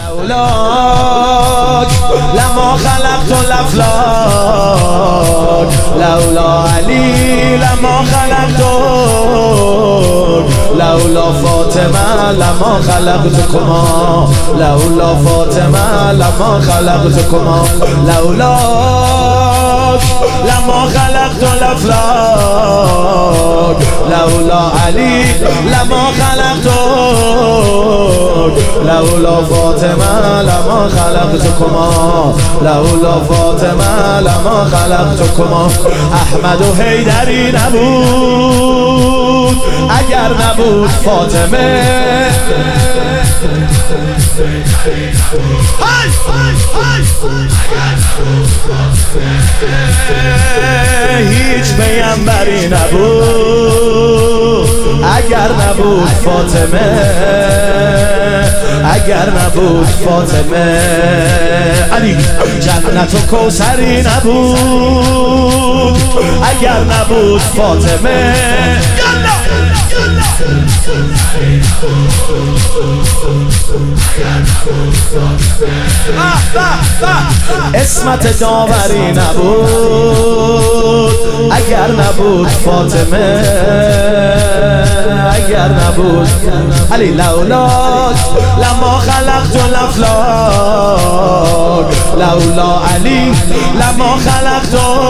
لولاک لما خلقت الافلاک لولا علی لما خلقت لولا فاطمه لما خلقتكما لولا فاطمه لما خلقتكما لولاک لما خلقت الافلاک لولا علی لما خلقت لولا فاطمه لما خلقتكما لولا فاطمه لما خلقتكما احمد و حیدری نبود اگر نبود فاطمه هیچ پیامبری نبود اگر نبود فاطمه اگر نبود فاطمه علی جنت و کوثری نبود اگر نبود فاطمه اسمت داوری نبود اگر نبود فاطمه اگر نبود علی لولاک لما خلقت الافلاک لولا علی لما خلقت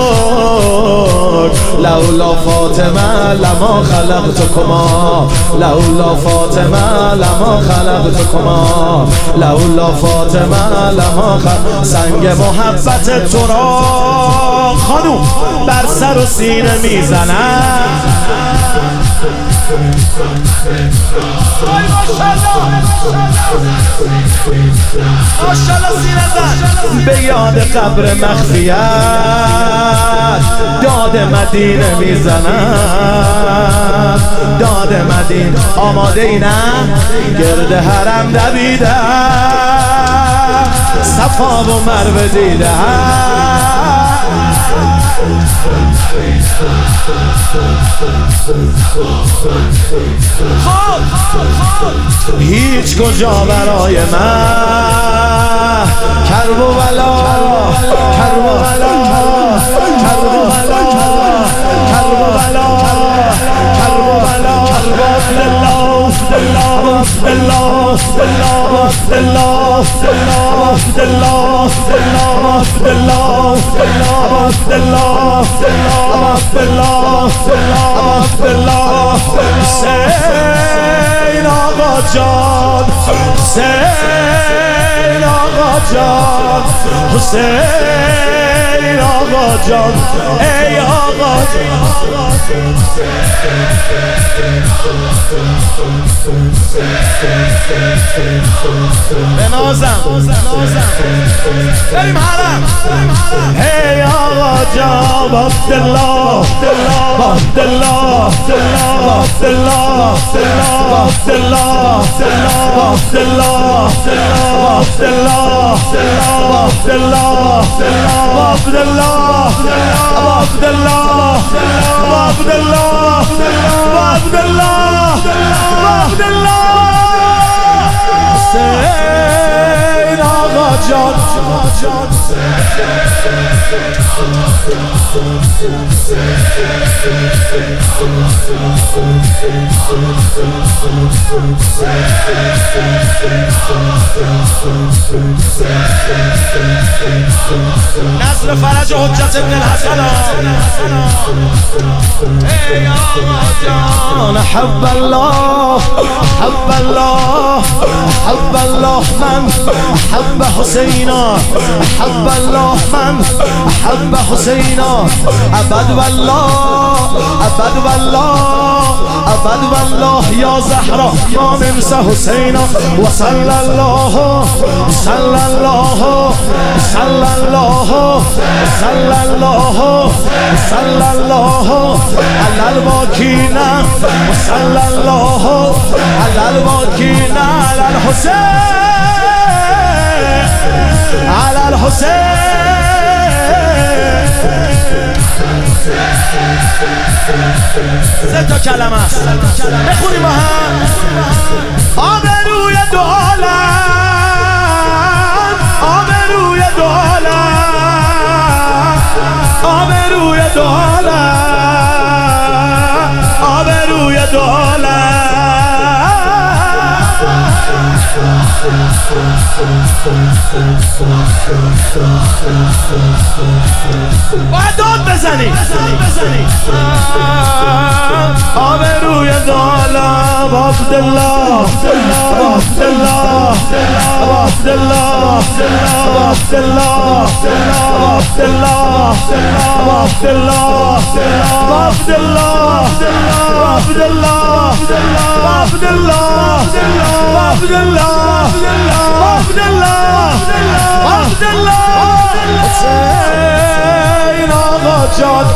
لولا فاطمه لما خلقتكما لولا فاطمه لما خلقتكما لولا فاطمه لما سنگ محبت تو را خانوم بر سر و سینه میزنم به یاد قبر مخفیت داد مدینه میزنم داد مدینه آماده ای نه گرد حرم دویده صفا و مروه دیده هیچ کجا برای من کرب و بلا کرب و بلا کرب و بلا کرب و بلا کرب و بلا حسین آقا جان حسین آقا جان حسین آقا جان ای آقا بنازم بریم حرم ای آقا جان عبدالله عبدالله عبدالله عبدالله عبدالله عبدالله حسین آقا جان نصر فرج حجت ابن الحسن ای آقا جان حب الله حب الله حب الله من حب حسینا حب الله من حب حسینا ابد والله ابد والله ابد والله یا زهرا ما ننسى حسینا و صلی الله صلی الله صلی الله صلی الله صلی الله علی الباکین صلی الله علی الباکین علی الحسین علی الحسین سه تا کلمه است بخونیم با هم آبروی دو عالم دولت باید داد بزنی آبروی دولم عبدالله عبدالله عبدالله عبدالله عبدالله عبدالله عبدالله عبدالله عبدالله عبدالله حسین آقا جان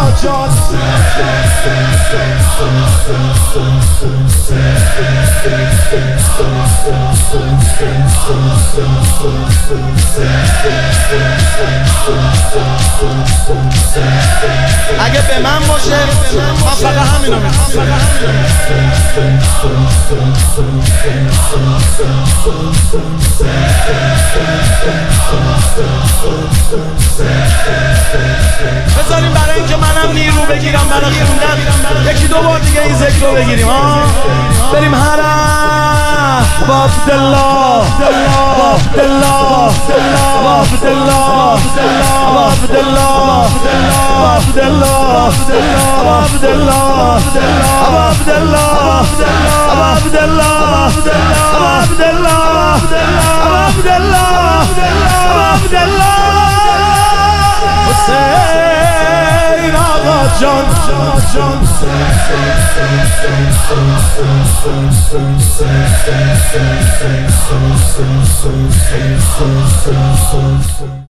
اگه به من باشه من فقط همینو میخوام بذاریم برای اینکه منم نیرو بگیرم برای خوندن یکی دو بار دیگه این ذکر رو بگیریم بریم حرم عبدالله عبدالله عبدالله عبدالله عبدالله عبدالله عبدالله عبدالله عبدالله حسین آقا جان